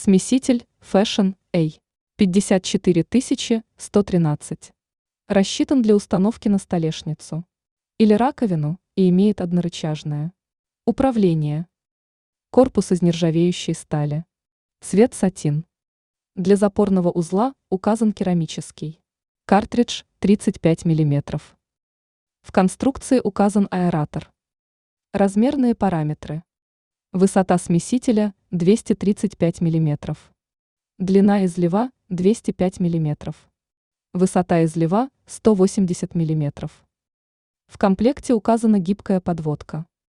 Смеситель Fashion A 54113. Рассчитан для установки на столешницу или раковину и имеет однорычажное управление. Корпус из нержавеющей стали. Цвет сатин. Для запорного узла указан керамический. Картридж 35 мм. В конструкции указан аэратор. Размерные параметры. Высота смесителя 235 мм. Длина излива 205 мм. Высота излива 180 мм. В комплекте указана гибкая подводка.